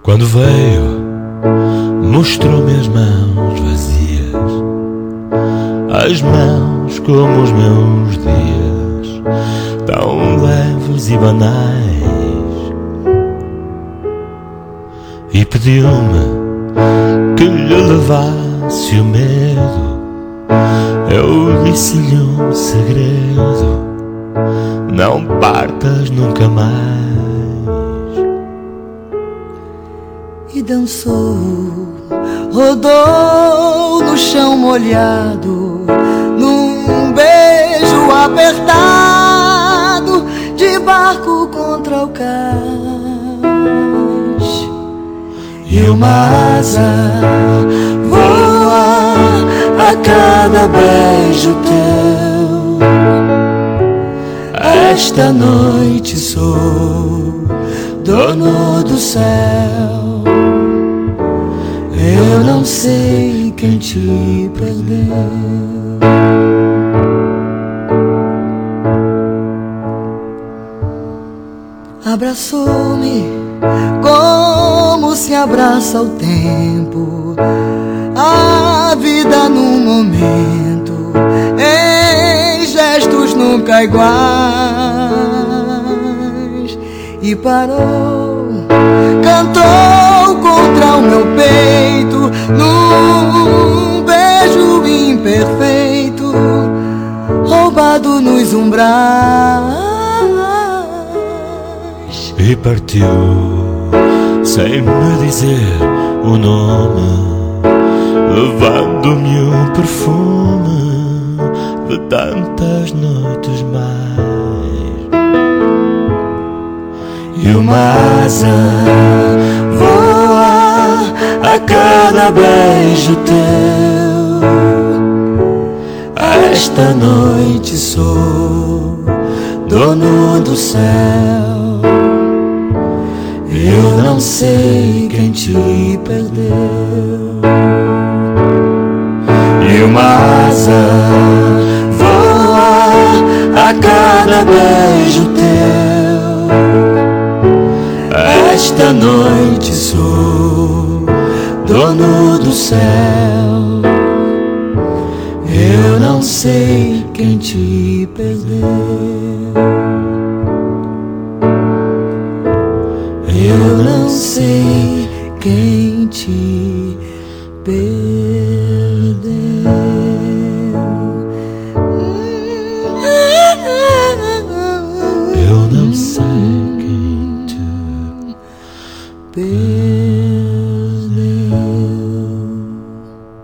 Quando veio, mostrou-me as mãos vazias, as mãos como os meus dias, tão leves e banais, e pediu-me que lhe levasse o medo. Eu disse-lhe um segredo: não partas nunca mais. E dançou, rodou no chão molhado, num beijo apertado, de barco contra o cais. E uma asa voa a cada beijo teu. Esta noite sou dono do céu. Eu não sei quem te perdeu. Abraçou-me como se abraça o tempo, a vida num momento, em gestos nunca iguais. E parou, cantou contra o meu peito, num beijo imperfeito, roubado nos umbrais. E partiu sem me dizer o nome, levando-me o perfume de tantas noites mais. E uma asa voa a cada beijo teu. Esta noite sou dono do céu. Eu não sei quem te perdeu. E uma asa voa a cada beijo teu. Esta noite sou dono do céu. Eu não sei quem te perdeu. Eu não sei quem te perdeu. Eu não sei quem te perdeu.